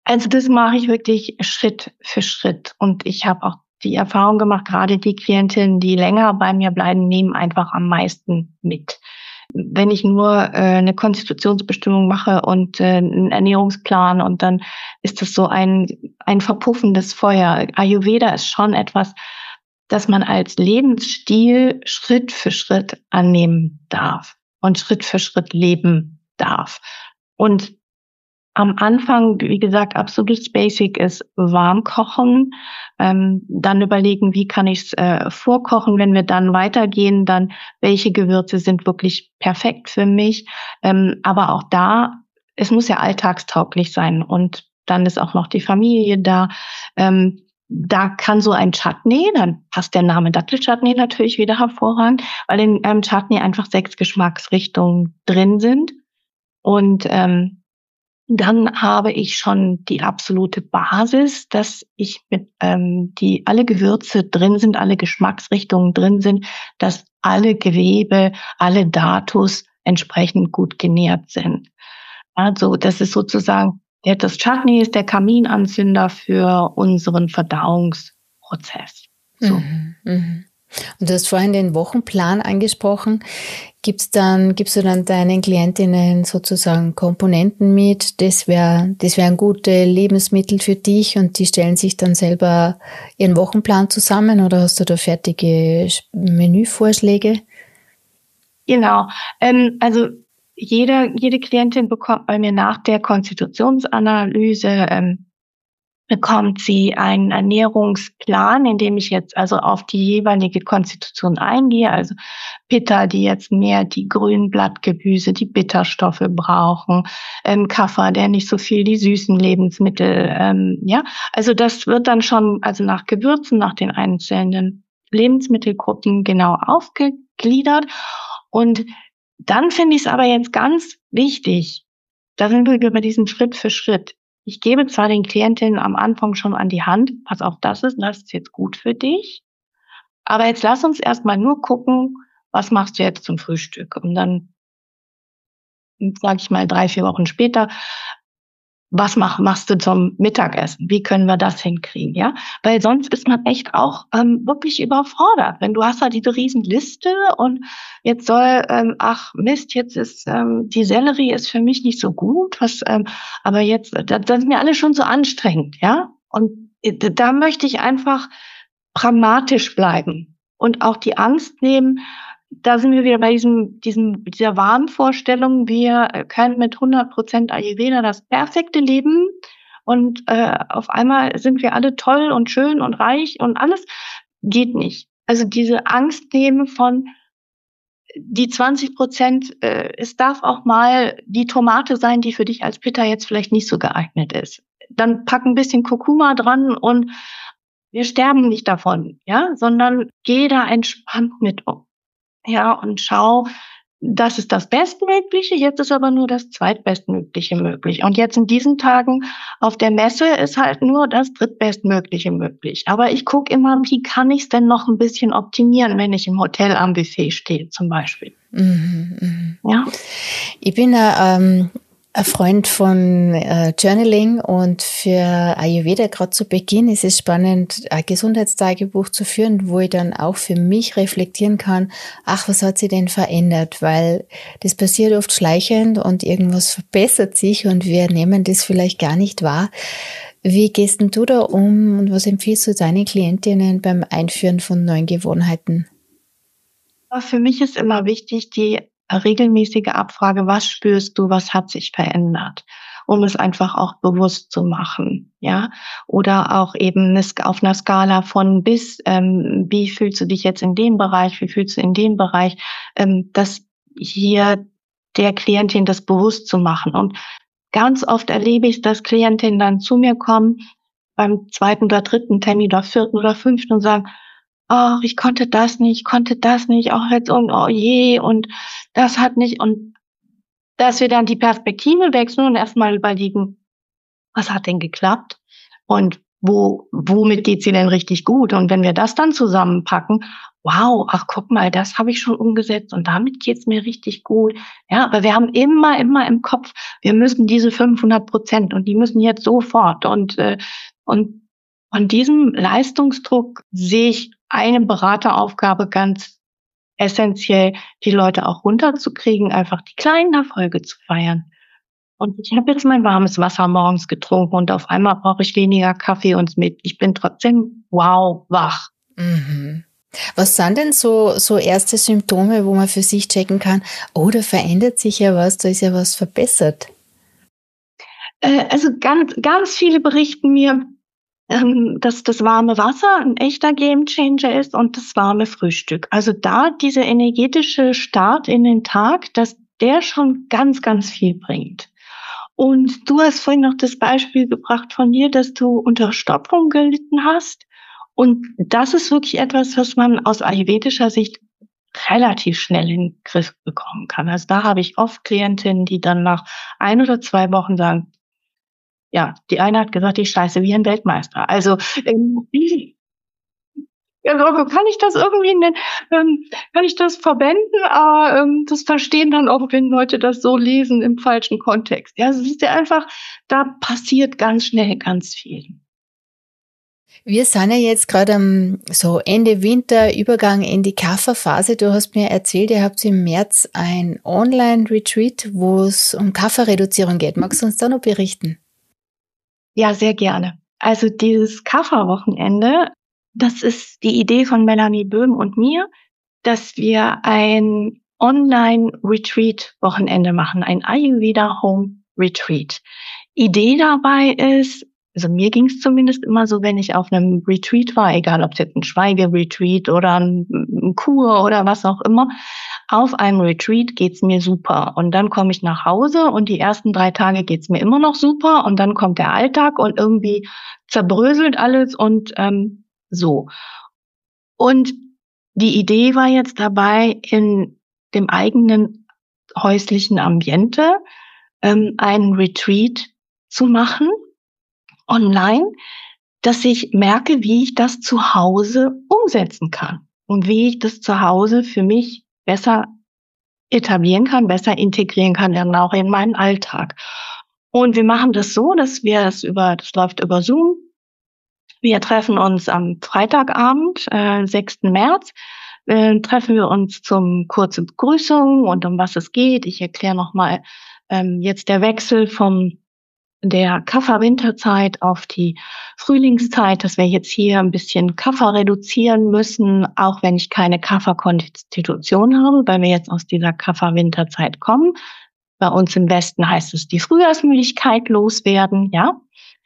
Also das mache ich wirklich Schritt für Schritt. Und ich habe auch die Erfahrung gemacht, gerade die Klientinnen, die länger bei mir bleiben, nehmen einfach am meisten mit. Wenn ich nur äh, eine Konstitutionsbestimmung mache und äh, einen Ernährungsplan und dann ist das so ein, ein verpuffendes Feuer. Ayurveda ist schon etwas, das man als Lebensstil Schritt für Schritt annehmen darf und Schritt für Schritt leben darf. Und am Anfang, wie gesagt, absolutes Basic ist warm kochen, ähm, dann überlegen, wie kann ich es äh, vorkochen. Wenn wir dann weitergehen, dann welche Gewürze sind wirklich perfekt für mich. Ähm, aber auch da, es muss ja alltagstauglich sein und dann ist auch noch die Familie da. Ähm, da kann so ein Chutney, dann passt der Name Dattelchutney natürlich wieder hervorragend, weil in einem Chutney einfach sechs Geschmacksrichtungen drin sind. Und ähm, dann habe ich schon die absolute Basis, dass ich mit ähm, die alle Gewürze drin sind, alle Geschmacksrichtungen drin sind, dass alle Gewebe, alle Datus entsprechend gut genährt sind. Also das ist sozusagen, der, das Chutney ist der Kaminanzünder für unseren Verdauungsprozess. So. Mhm, mhm. Und du hast vorhin den Wochenplan angesprochen. Gibt's dann, gibst du dann deinen Klientinnen sozusagen Komponenten mit? Das wäre, das wären gute Lebensmittel für dich und die stellen sich dann selber ihren Wochenplan zusammen oder hast du da fertige Menüvorschläge? Genau. Ähm, also jede, jede Klientin bekommt bei mir nach der Konstitutionsanalyse ähm, bekommt sie einen Ernährungsplan, in dem ich jetzt also auf die jeweilige Konstitution eingehe. Also Pitta, die jetzt mehr die grünen Blattgemüse, die Bitterstoffe brauchen, ähm, Kapha, der nicht so viel die süßen Lebensmittel, ähm, ja. Also das wird dann schon, also nach Gewürzen, nach den einzelnen Lebensmittelgruppen genau aufgegliedert. Und dann finde ich es aber jetzt ganz wichtig, da sind wir bei diesem Schritt für Schritt. Ich gebe zwar den Klientinnen am Anfang schon an die Hand, pass auf, das ist, das ist jetzt gut für dich, aber jetzt lass uns erstmal nur gucken, was machst du jetzt zum Frühstück? Und dann, sage ich mal, drei, vier Wochen später, was mach, machst du zum Mittagessen? Wie können wir das hinkriegen, ja? Weil sonst ist man echt auch ähm, wirklich überfordert. Wenn du hast da diese riesen Liste und jetzt soll, ähm, ach Mist, jetzt ist ähm, die Sellerie ist für mich nicht so gut, was, ähm, aber jetzt, das, das ist mir alles schon so anstrengend, ja? Und äh, da möchte ich einfach pragmatisch bleiben und auch die Angst nehmen. Da sind wir wieder bei diesem, diesem, dieser Wahnvorstellung, wir können mit hundert Prozent Ayurveda das perfekte Leben und äh, auf einmal sind wir alle toll und schön und reich und alles geht nicht. Also diese Angst nehmen von die zwanzig Prozent, äh, es darf auch mal die Tomate sein, die für dich als Pitta jetzt vielleicht nicht so geeignet ist. Dann pack ein bisschen Kurkuma dran und wir sterben nicht davon, ja, sondern geh da entspannt mit um. Ja, und schau, das ist das Bestmögliche, jetzt ist aber nur das Zweitbestmögliche möglich. Und jetzt in diesen Tagen auf der Messe ist halt nur das Drittbestmögliche möglich. Aber ich gucke immer, wie kann ich es denn noch ein bisschen optimieren, wenn ich im Hotel am Buffet stehe zum Beispiel. Mhm, mh. Ja. Ich bin ähm, ein Freund von äh, Journaling und für Ayurveda gerade zu Beginn ist es spannend, ein Gesundheitstagebuch zu führen, wo ich dann auch für mich reflektieren kann, ach, was hat sich denn verändert? Weil das passiert oft schleichend und irgendwas verbessert sich und wir nehmen das vielleicht gar nicht wahr. Wie gehst denn du da um und was empfiehlst du deinen Klientinnen beim Einführen von neuen Gewohnheiten? Für mich ist immer wichtig, die regelmäßige Abfrage, was spürst du, was hat sich verändert, um es einfach auch bewusst zu machen, ja, oder auch eben auf einer Skala von bis, ähm, wie fühlst du dich jetzt in dem Bereich, wie fühlst du in dem Bereich, ähm, dass hier der Klientin das bewusst zu machen. Und ganz oft erlebe ich, dass Klientinnen dann zu mir kommen beim zweiten oder dritten Termin oder vierten oder fünften und sagen, ach, ich konnte das nicht, ich konnte das nicht, auch jetzt, und oh je, und das hat nicht, und dass wir dann die Perspektive wechseln und erstmal überlegen, was hat denn geklappt und wo, womit geht's ihr denn richtig gut? Und wenn wir das dann zusammenpacken, wow, ach guck mal, das habe ich schon umgesetzt und damit geht's mir richtig gut. Ja, aber wir haben immer, immer im Kopf, wir müssen diese fünfhundert Prozent und die müssen jetzt sofort. Und, äh, und von diesem Leistungsdruck sehe ich eine Berateraufgabe ganz essentiell, die Leute auch runterzukriegen, einfach die kleinen Erfolge zu feiern. Und ich habe jetzt mein warmes Wasser morgens getrunken und auf einmal brauche ich weniger Kaffee und mit. Ich bin trotzdem, wow, wach. Mhm. Was sind denn so, so erste Symptome, wo man für sich checken kann, oh, da verändert sich ja was, da ist ja was verbessert? Äh, also ganz, ganz viele berichten mir, ähm, dass das warme Wasser ein echter Gamechanger ist und das warme Frühstück. Also da dieser energetische Start in den Tag, dass der schon ganz, ganz viel bringt. Und du hast vorhin noch das Beispiel gebracht von dir, dass du unter Verstopfung gelitten hast. Und das ist wirklich etwas, was man aus ayurvedischer Sicht relativ schnell in den Griff bekommen kann. Also da habe ich oft Klientinnen, die dann nach ein oder zwei Wochen sagen, ja, die eine hat gesagt, ich scheiße wie ein Weltmeister. Also, ähm, ja, so kann ich das irgendwie nennen, ähm, kann ich das verwenden, aber ähm, das verstehen dann auch, wenn Leute das so lesen im falschen Kontext. Ja, es ist ja einfach, da passiert ganz schnell ganz viel. Wir sind ja jetzt gerade am so Ende Winter, Übergang in die Kafferphase. Du hast mir erzählt, ihr habt im März ein Online-Retreat, wo es um Kafferreduzierung geht. Magst du uns da noch berichten? Ja, sehr gerne. Also dieses Kafferwochenende, das ist die Idee von Melanie Böhm und mir, dass wir ein Online-Retreat-Wochenende machen, ein Ayurveda Home Retreat. Idee dabei ist, also mir ging es zumindest immer so, wenn ich auf einem Retreat war, egal ob es jetzt ein Schweigeretreat oder ein, ein Kur oder was auch immer, auf einem Retreat geht's mir super. Und dann komme ich nach Hause und die ersten drei Tage geht's mir immer noch super und dann kommt der Alltag und irgendwie zerbröselt alles und ähm, so. Und die Idee war jetzt dabei, in dem eigenen häuslichen Ambiente ähm, einen Retreat zu machen, online, dass ich merke, wie ich das zu Hause umsetzen kann und wie ich das zu Hause für mich besser etablieren kann, besser integrieren kann, dann auch in meinen Alltag. Und wir machen das so, dass wir es über, das läuft über Zoom. Wir treffen uns am Freitagabend, äh, sechsten März, äh, treffen wir uns zum kurze Begrüßung und um was es geht. Ich erkläre nochmal ähm, jetzt der Wechsel vom der Kaffer-Winterzeit auf die Frühlingszeit, dass wir jetzt hier ein bisschen Kaffer reduzieren müssen, auch wenn ich keine Kafferkonstitution habe, weil wir jetzt aus dieser Kaffer-Winterzeit kommen. Bei uns im Westen heißt es die Frühjahrsmüdigkeit loswerden, ja.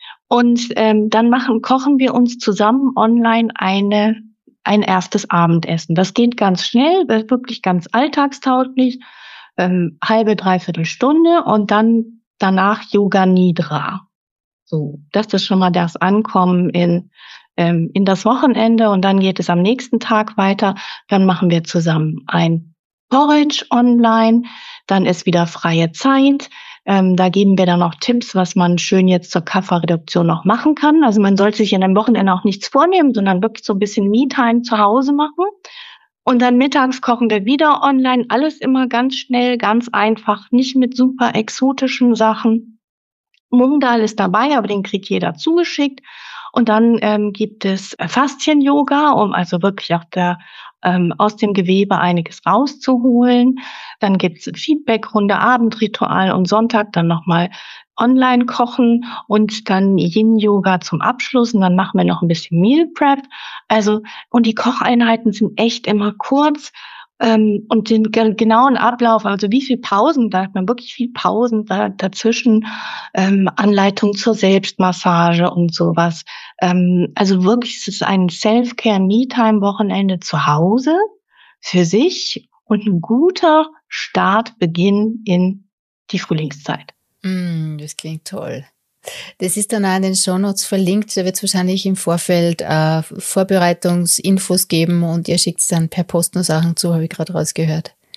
Und ähm, dann machen, kochen wir uns zusammen online eine ein erstes Abendessen. Das geht ganz schnell, wirklich ganz alltagstauglich, ähm, halbe, dreiviertel Stunde und dann danach Yoga Nidra. So, das ist schon mal das Ankommen in, ähm, in das Wochenende und dann geht es am nächsten Tag weiter. Dann machen wir zusammen ein Porridge online, dann ist wieder freie Zeit. Ähm, da geben wir dann noch Tipps, was man schön jetzt zur Kafferreduktion noch machen kann. Also man sollte sich in einem Wochenende auch nichts vornehmen, sondern wirklich so ein bisschen Me-Time zu Hause machen. Und dann mittags kochen wir wieder online, alles immer ganz schnell, ganz einfach, nicht mit super exotischen Sachen. Mung Dal ist dabei, aber den kriegt jeder zugeschickt. Und dann ähm, gibt es Faszien-Yoga, um also wirklich auch der, ähm, aus dem Gewebe einiges rauszuholen. Dann gibt's Feedback-Runde, Abendritual und Sonntag dann nochmal online kochen und dann Yin-Yoga zum Abschluss und dann machen wir noch ein bisschen Meal Prep. Also, und die Kocheinheiten sind echt immer kurz. Ähm, und den ge- genauen Ablauf, also wie viel Pausen, da hat man wirklich viel Pausen da, dazwischen, ähm, Anleitung zur Selbstmassage und sowas. Ähm, also wirklich, es ist ein Self-Care-Me-Time-Wochenende zu Hause für sich und ein guter Startbeginn in die Frühlingszeit. Mm, das klingt toll. Das ist dann auch in den Shownotes verlinkt. Da wird es wahrscheinlich im Vorfeld äh, Vorbereitungsinfos geben und ihr schickt dann per Post noch Sachen zu, habe ich gerade rausgehört.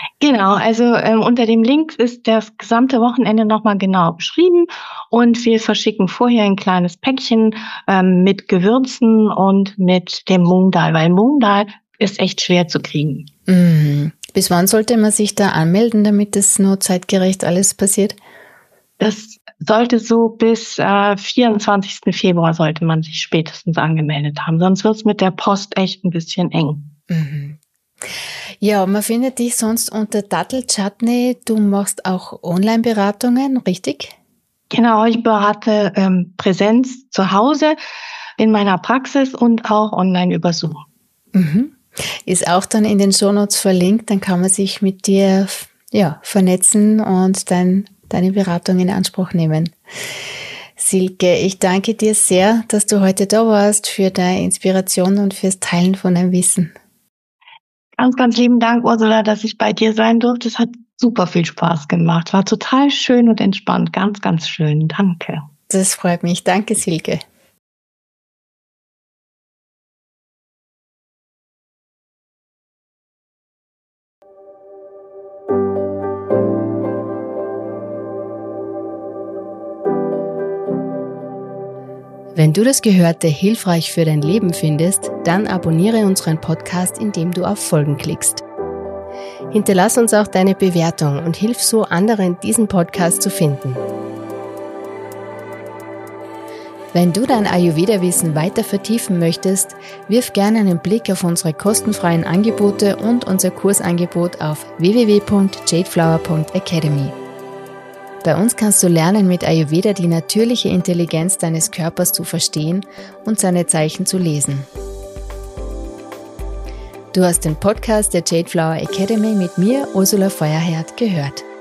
Genau, also ähm, unter dem Link ist das gesamte Wochenende nochmal genau beschrieben und wir verschicken vorher ein kleines Päckchen ähm, mit Gewürzen und mit dem Mung Dal, weil Mung Dal ist echt schwer zu kriegen. Mhm. Bis wann sollte man sich da anmelden, damit es nur zeitgerecht alles passiert? Das sollte so bis äh, vierundzwanzigsten Februar sollte man sich spätestens angemeldet haben, sonst wird es mit der Post echt ein bisschen eng. Mhm. Ja, man findet dich sonst unter Dattel Chutney. Du machst auch Online-Beratungen, richtig? Genau, ich berate ähm, Präsenz zu Hause in meiner Praxis und auch online über Zoom. Mhm. Ist auch dann in den Shownotes verlinkt, dann kann man sich mit dir ja, vernetzen und dein, deine Beratung in Anspruch nehmen. Silke, ich danke dir sehr, dass du heute da warst, für deine Inspiration und fürs Teilen von deinem Wissen. Ganz, ganz lieben Dank, Ursula, dass ich bei dir sein durfte. Es hat super viel Spaß gemacht. War total schön und entspannt. Ganz, ganz schön. Danke. Das freut mich. Danke, Silke. Wenn du das Gehörte hilfreich für dein Leben findest, dann abonniere unseren Podcast, indem du auf Folgen klickst. Hinterlass uns auch deine Bewertung und hilf so anderen, diesen Podcast zu finden. Wenn du dein Ayurveda-Wissen weiter vertiefen möchtest, wirf gerne einen Blick auf unsere kostenfreien Angebote und unser Kursangebot auf w w w punkt jadeflower punkt academy. Bei uns kannst du lernen, mit Ayurveda die natürliche Intelligenz deines Körpers zu verstehen und seine Zeichen zu lesen. Du hast den Podcast der Jadeflower Academy mit mir, Ursula Feuerherd, gehört.